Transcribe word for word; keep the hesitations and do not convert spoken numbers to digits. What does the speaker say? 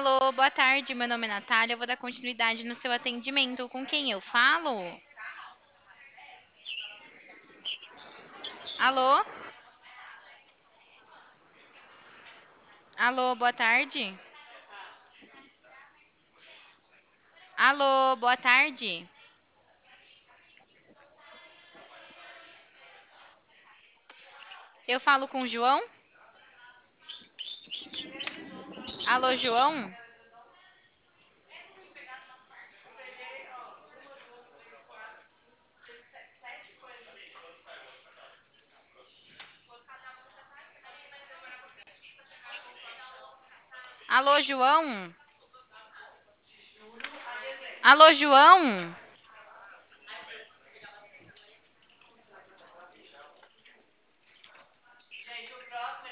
Alô, boa tarde. Meu nome é Natália. Eu vou dar continuidade no seu atendimento. Com quem eu falo? Alô? Alô, boa tarde. Alô, boa tarde. Eu falo com o João? Alô, João? Alô, João? Alô, João?